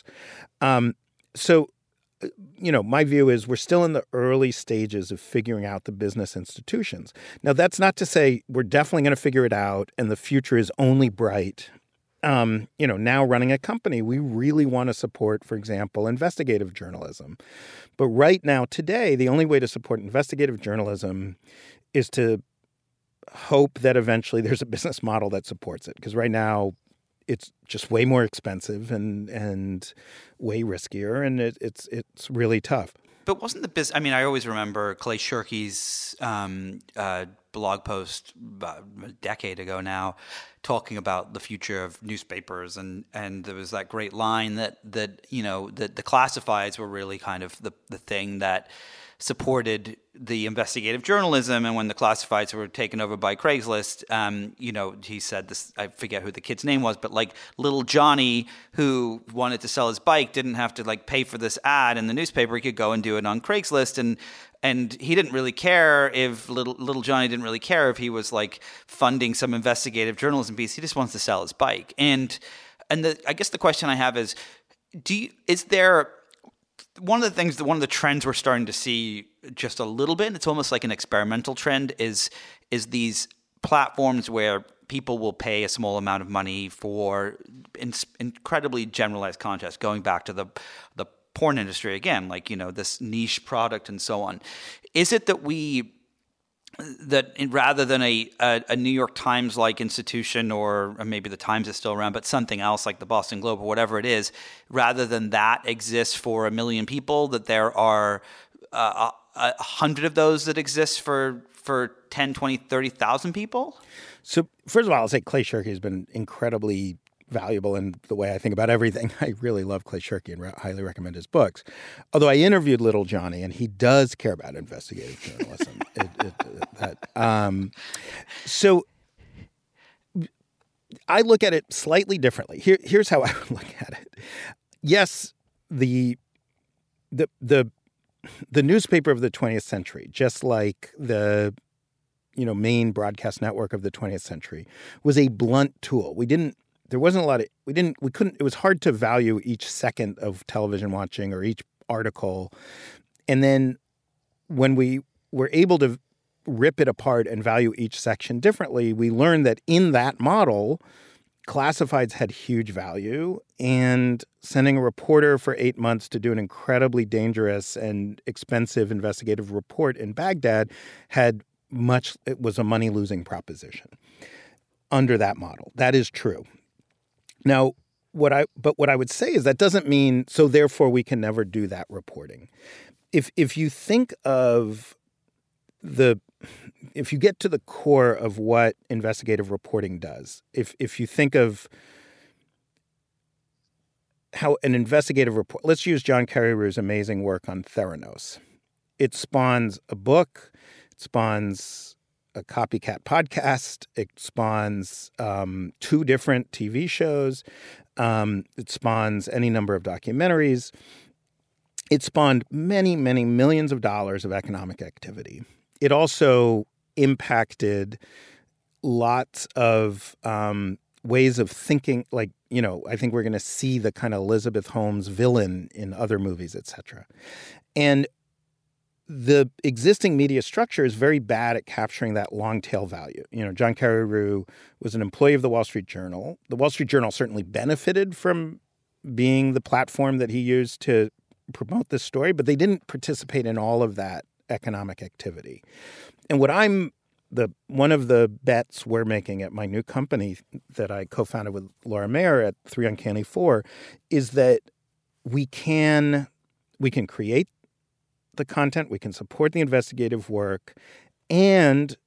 My view is we're still in the early stages of figuring out the business institutions. Now, that's not to say we're definitely going to figure it out and the future is only bright. Now running a company, we really want to support, for example, investigative journalism. But right now, today, the only way to support investigative journalism is to hope that eventually there's a business model that supports it, because right now it's just way more expensive and way riskier, and it's really tough. But wasn't the business? I mean, I always remember Clay Shirky's blog post about a decade ago now, talking about the future of newspapers, and there was that great line that the classifieds were really kind of the thing that supported the investigative journalism. And when the classifieds were taken over by Craigslist, he said this, I forget who the kid's name was, but like little Johnny, who wanted to sell his bike, didn't have to like pay for this ad in the newspaper. He could go and do it on Craigslist. And he didn't really care if little Johnny didn't really care if he was like funding some investigative journalism piece. He just wants to sell his bike. I guess the question I have is, is there one of the trends we're starting to see just a little bit, and it's almost like an experimental trend, is these platforms where people will pay a small amount of money for incredibly generalized content, going back to the porn industry again, like, this niche product and so on. Is it that rather than a New York Times like institution, or maybe the Times is still around, but something else like the Boston Globe or whatever it is, rather than that exists for 1 million people, that there are 100 of those that exist for 10, 20, 30,000 people? So first of all, I'll say Clay Shirky has been incredibly valuable in the way I think about everything. I really love Clay Shirky and highly recommend his books. Although I interviewed little Johnny, and he does care about investigative journalism. So I look at it slightly differently. Here's how I would look at it. Yes, the newspaper of the 20th century, just like the main broadcast network of the 20th century, was a blunt tool. It was hard to value each second of television watching or each article. And then when we were able to rip it apart and value each section differently, we learned that in that model, classifieds had huge value, and sending a reporter for 8 months to do an incredibly dangerous and expensive investigative report in Baghdad it was a money-losing proposition under that model. That is true. Now, what I would say is that doesn't mean, so therefore we can never do that reporting. If you think of if you get to the core of what investigative reporting does, if you think of how an investigative report, let's use John Carreyrou's amazing work on Theranos. It spawns a book, it spawns a copycat podcast, it spawns 2 different TV shows, it spawns any number of documentaries. It spawned many, many millions of dollars of economic activity. It also impacted lots of ways of thinking, like, I think we're going to see the kind of Elizabeth Holmes villain in other movies, et cetera. And the existing media structure is very bad at capturing that long tail value. John Carreyrou was an employee of the Wall Street Journal. The Wall Street Journal certainly benefited from being the platform that he used to promote this story, but they didn't participate in all of that economic activity. And one of the bets we're making at my new company that I co-founded with Laura Mayer at 3 Uncanny 4 is that we can create the content, we can support the investigative work, and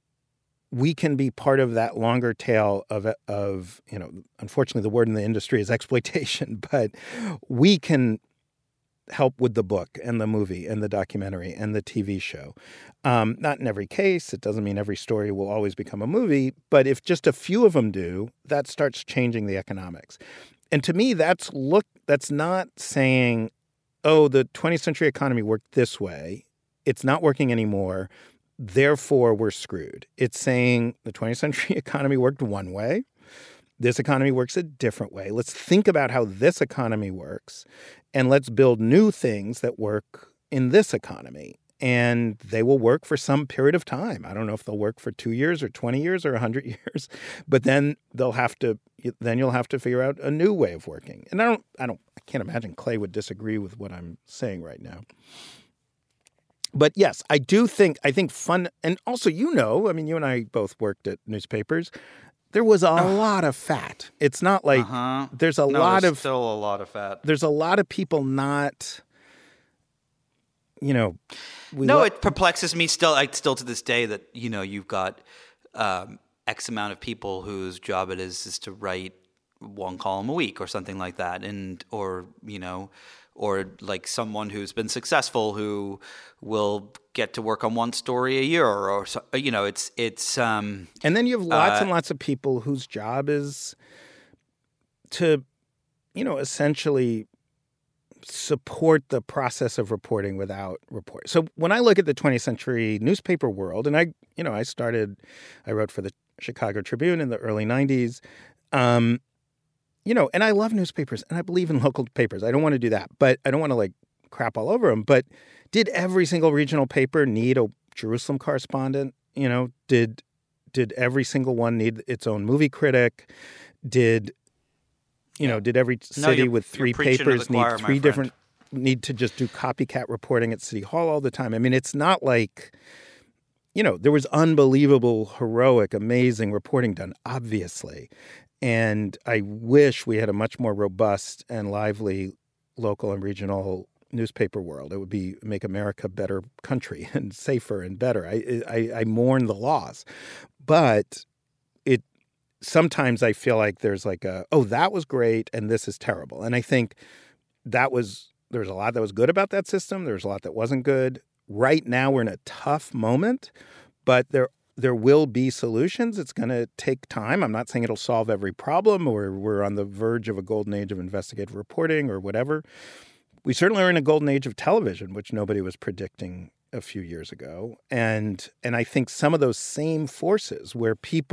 we can be part of that longer tail of unfortunately the word in the industry is exploitation, but we can help with the book and the movie and the documentary and the TV show. Not in every case. It doesn't mean every story will always become a movie, but if just a few of them do, that starts changing the economics. And to me, that's not saying, oh, the 20th century economy worked this way. It's not working anymore. Therefore, we're screwed. It's saying the 20th century economy worked one way. This economy works a different way. Let's think about how this economy works, and let's build new things that work in this economy. And they will work for some period of time. I don't know if they'll work for 2 years or 20 years or 100 years, but then you'll have to figure out a new way of working. And I can't imagine Clay would disagree with what I'm saying right now. But yes, I think fun, and also, I mean, you and I both worked at newspapers. There was a lot of fat. It's not like there's still a lot of fat. There's a lot of people not, it perplexes me still to this day that, you've got X amount of people whose job it is to write one column a week or something like that. Or like someone who's been successful who will get to work on one story a year or it's and then you have lots and lots of people whose job is to, essentially support the process of reporting without reporting. So when I look at the 20th century newspaper world, and I wrote for the Chicago Tribune in the early 90s, and I love newspapers and I believe in local papers. I don't want to do that, but I don't want to crap all over them. But did every single regional paper need a Jerusalem correspondent? Did every single one need its own movie critic? Did every city with three papers need to just do copycat reporting at City Hall all the time? I mean, it's not like, there was unbelievable, heroic, amazing reporting done, obviously. And I wish we had a much more robust and lively local and regional newspaper world. It would make America a better country and safer and better. I mourn the loss. But sometimes I feel like there's that was great and this is terrible. And I think there was a lot that was good about that system. There's a lot that wasn't good. Right now we're in a tough moment, but there will be solutions. It's going to take time. I'm not saying it'll solve every problem or we're on the verge of a golden age of investigative reporting or whatever. We certainly are in a golden age of television, which nobody was predicting a few years ago. And I think some of those same forces where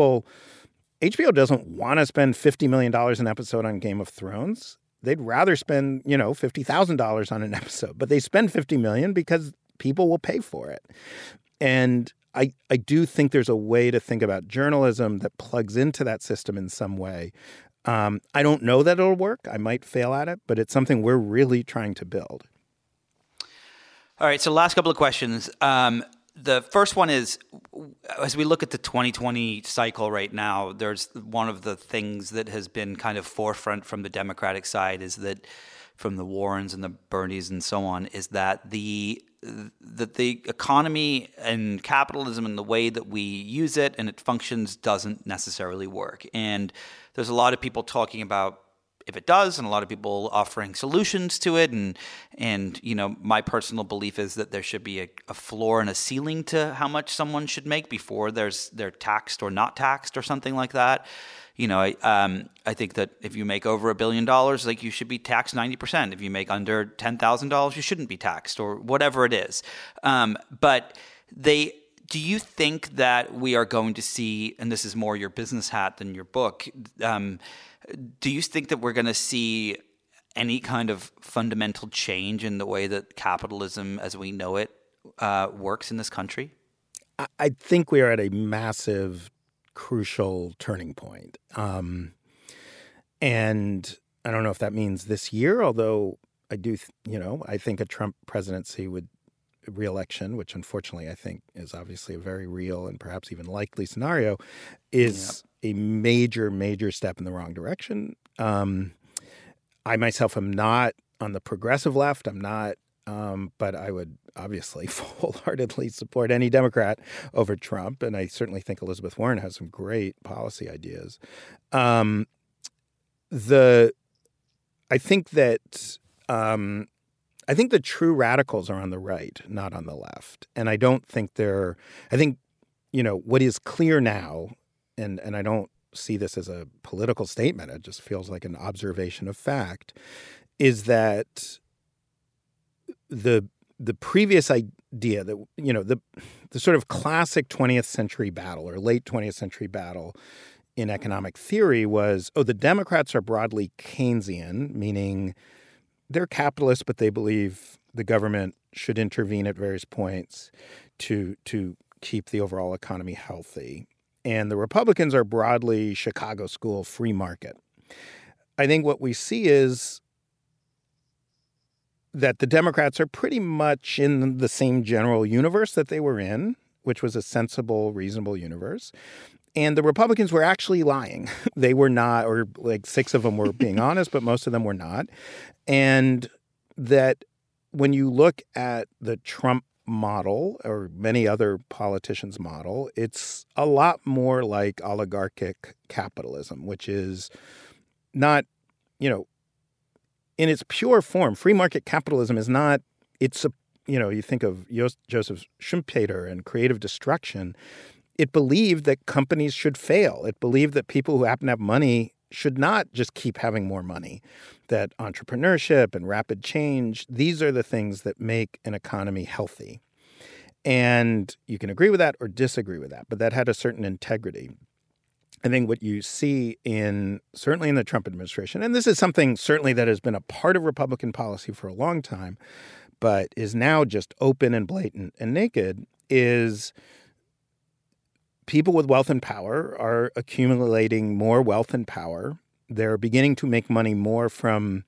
HBO doesn't want to spend $50 million an episode on Game of Thrones. They'd rather spend, $50,000 on an episode, but they spend $50 million because people will pay for it. And I do think there's a way to think about journalism that plugs into that system in some way. I don't know that it'll work. I might fail at it, but it's something we're really trying to build. All right, so last couple of questions. The first one is, as we look at the 2020 cycle right now, there's one of the things that has been kind of forefront from the Democratic side is that from the Warrens and the Bernies and so on, is that the economy and capitalism and the way that we use it and it functions doesn't necessarily work. And there's a lot of people talking about if it does, and a lot of people offering solutions to it. And my personal belief is that there should be a floor and a ceiling to how much someone should make before they're taxed or not taxed or something like that. I think that if you make over $1 billion, you should be taxed 90%. If you make under $10,000, you shouldn't be taxed, or whatever it is. Do you think that we are going to see, and this is more your business hat than your book, do you think that we're going to see any kind of fundamental change in the way that capitalism as we know it works in this country? I think we are at a massive, crucial turning point. And I don't know if that means this year, although I do, I think a Trump presidency re-election, which unfortunately I think is obviously a very real and perhaps even likely scenario, is a major, major step in the wrong direction. I myself am not on the progressive left. I'm not, but I would obviously wholeheartedly support any Democrat over Trump. And I certainly think Elizabeth Warren has some great policy ideas. I think the true radicals are on the right, not on the left. And I don't think what is clear now, and I don't see this as a political statement, it just feels like an observation of fact, is that the previous idea that, the sort of classic 20th century battle or late 20th century battle in economic theory was, the Democrats are broadly Keynesian, meaning they're capitalists, but they believe the government should intervene at various points to keep the overall economy healthy. And the Republicans are broadly Chicago school free market. I think what we see is that the Democrats are pretty much in the same general universe that they were in, which was a sensible, reasonable universe. And the Republicans were actually lying. They were not, or like 6 of them were being honest, but most of them were not. And that when you look at the Trump model or many other politicians' model, it's a lot more like oligarchic capitalism, which is not, in its pure form. Free market capitalism is not, it's a, you think of Joseph Schumpeter and creative destruction. It believed that companies should fail. It believed that people who happen to have money should not just keep having more money, that entrepreneurship and rapid change, these are the things that make an economy healthy. And you can agree with that or disagree with that, but that had a certain integrity. I think what you see certainly in the Trump administration, and this is something certainly that has been a part of Republican policy for a long time, but is now just open and blatant and naked, is people with wealth and power are accumulating more wealth and power. They're beginning to make money more from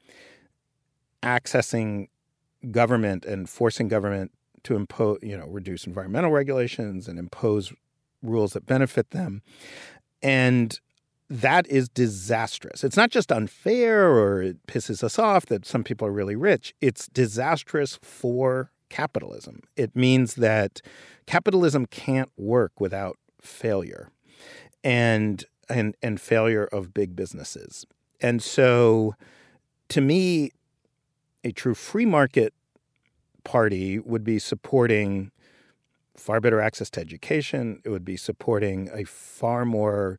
accessing government and forcing government to impose, reduce environmental regulations and impose rules that benefit them. And that is disastrous. It's not just unfair or it pisses us off that some people are really rich. It's disastrous for capitalism. It means that capitalism can't work without failure and failure of big businesses. And so to me, a true free market party would be supporting far better access to education. It would be supporting a far more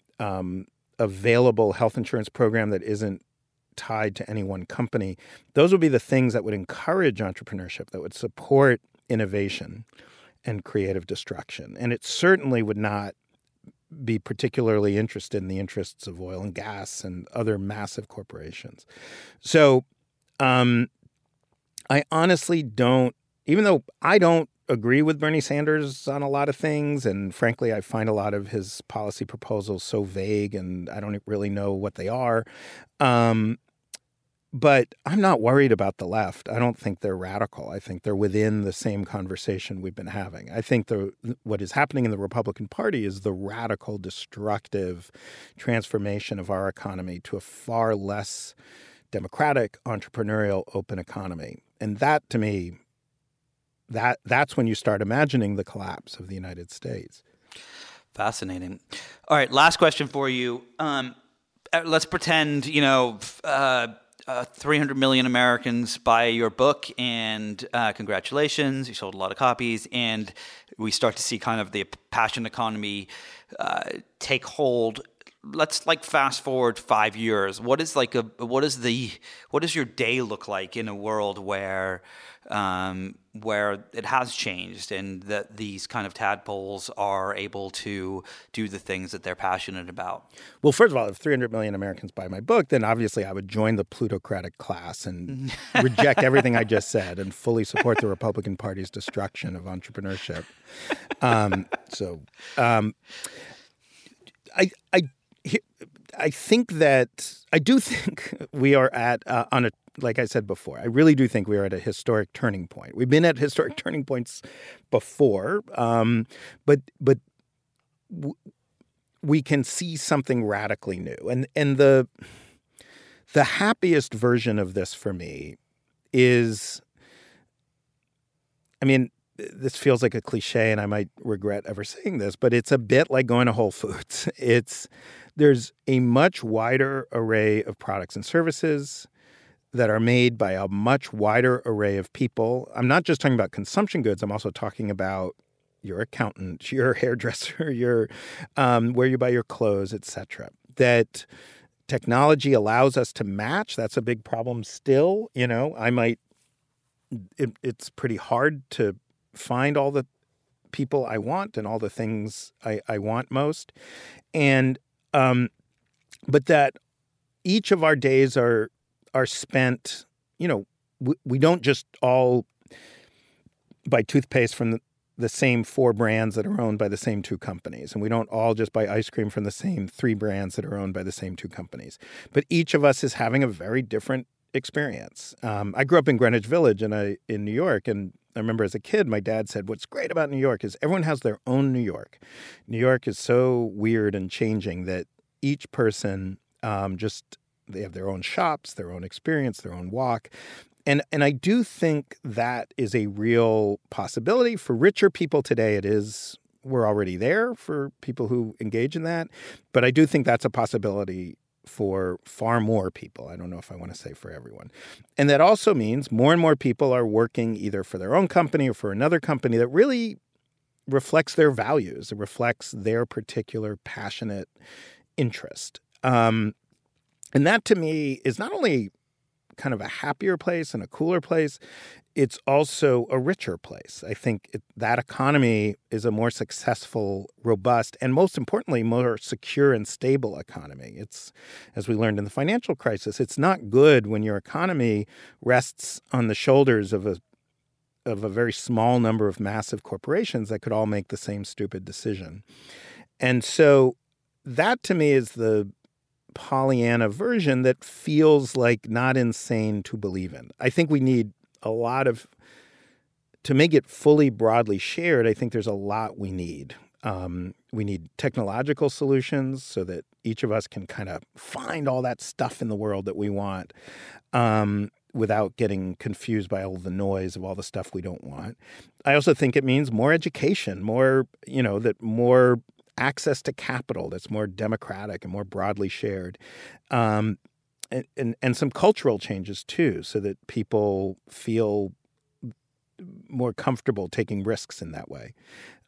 available health insurance program that isn't tied to any one company. Those would be the things that would encourage entrepreneurship, that would support innovation and creative destruction. And it certainly would not be particularly interested in the interests of oil and gas and other massive corporations. So I honestly don't, even though I don't agree with Bernie Sanders on a lot of things, and frankly, I find a lot of his policy proposals so vague and I don't really know what they are. But I'm not worried about the left. I don't think they're radical. I think they're within the same conversation we've been having. I think what is happening in the Republican Party is the radical, destructive transformation of our economy to a far less democratic, entrepreneurial, open economy. And that, to me, that's when you start imagining the collapse of the United States. Fascinating. All right, last question for you. Let's pretend, 300 million Americans buy your book, and congratulations, you sold a lot of copies, and we start to see kind of the passion economy take hold. Let's fast forward 5 years. What does your day look like in a world where it has changed and that these kind of tadpoles are able to do the things that they're passionate about? Well, first of all, if 300 million Americans buy my book, then obviously I would join the plutocratic class and reject everything I just said and fully support the Republican Party's destruction of entrepreneurship. I think we are at like I said before, I really do think we are at a historic turning point. We've been at historic turning points before, but we can see something radically new. And the happiest version of this for me is, this feels like a cliche and I might regret ever saying this, but it's a bit like going to Whole Foods. There's a much wider array of products and services that are made by a much wider array of people. I'm not just talking about consumption goods. I'm also talking about your accountant, your hairdresser, your where you buy your clothes, et cetera. That technology allows us to match. That's a big problem still. It's pretty hard to find all the people I want and all the things I want most. And but that each of our days are spent, we don't just all buy toothpaste from the same 4 brands that are owned by the same 2 companies. And we don't all just buy ice cream from the same 3 brands that are owned by the same 2 companies. But each of us is having a very different experience. I grew up in Greenwich Village in New York, and I remember as a kid, my dad said, what's great about New York is everyone has their own New York. New York is so weird and changing that each person they have their own shops, their own experience, their own walk. And I do think that is a real possibility. For richer people today, we're already there for people who engage in that. But I do think that's a possibility for far more people. I don't know if I want to say for everyone. And that also means more and more people are working either for their own company or for another company that really reflects their values. It reflects their particular passionate interest. And that to me is not only kind of a happier place and a cooler place, it's also a richer place. I think that economy is a more successful, robust, and most importantly, more secure and stable economy. It's, as we learned in the financial crisis, it's not good when your economy rests on the shoulders of a very small number of massive corporations that could all make the same stupid decision. And so that to me is the Pollyanna version that feels like not insane to believe in. I think we need to make it fully broadly shared, I think there's a lot we need. We need technological solutions so that each of us can kind of find all that stuff in the world that we want without getting confused by all the noise of all the stuff we don't want. I also think it means more education, more access to capital that's more democratic and more broadly shared. And some cultural changes, too, so that people feel more comfortable taking risks in that way.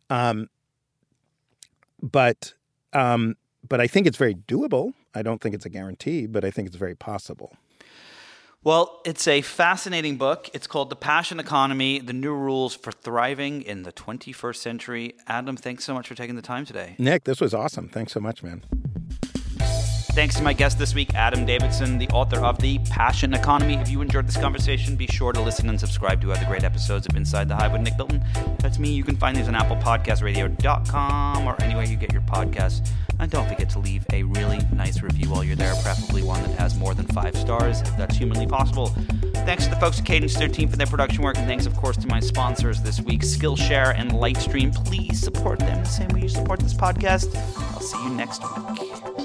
But I think it's very doable. I don't think it's a guarantee, but I think it's very possible. Well, it's a fascinating book. It's called The Passion Economy, The New Rules for Thriving in the 21st Century. Adam, thanks so much for taking the time today. Nick, this was awesome. Thanks so much, man. Thanks to my guest this week, Adam Davidson, the author of The Passion Economy. If you enjoyed this conversation, be sure to listen and subscribe to other great episodes of Inside the Hive with Nick Bilton. That's me. You can find these on applepodcastradio.com or anywhere you get your podcasts. And don't forget to leave a really nice review while you're there, preferably one that has more than 5 stars, if that's humanly possible. Thanks to the folks at Cadence, their team, for their production work. And thanks, of course, to my sponsors this week, Skillshare and Lightstream. Please support them the same way you support this podcast. I'll see you next week.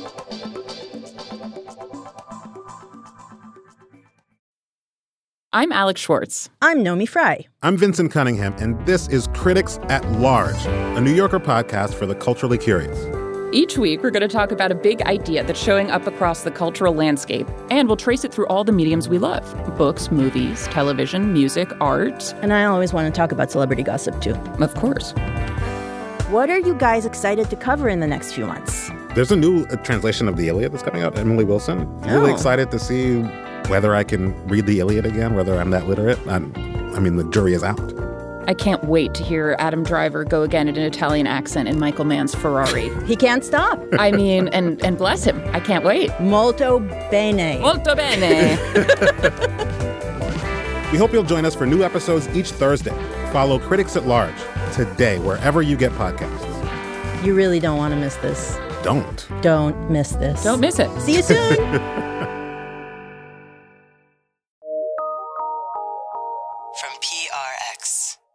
I'm Alex Schwartz. I'm Nomi Fry. I'm Vincent Cunningham, and this is Critics at Large, a New Yorker podcast for the culturally curious. Each week, we're going to talk about a big idea that's showing up across the cultural landscape, and we'll trace it through all the mediums we love: books, movies, television, music, art. And I always want to talk about celebrity gossip, too. Of course. What are you guys excited to cover in the next few months? There's a new translation of the Iliad that's coming out, Emily Wilson. Really excited to see whether I can read the Iliad again, whether I'm that literate. I mean, the jury is out. I can't wait to hear Adam Driver go again in an Italian accent in Michael Mann's Ferrari. He can't stop. I mean, and bless him. I can't wait. Molto bene. Molto bene. We hope you'll join us for new episodes each Thursday. Follow Critics at Large today, wherever you get podcasts. You really don't want to miss this. Don't miss this. Don't miss it. See you soon. From PRX.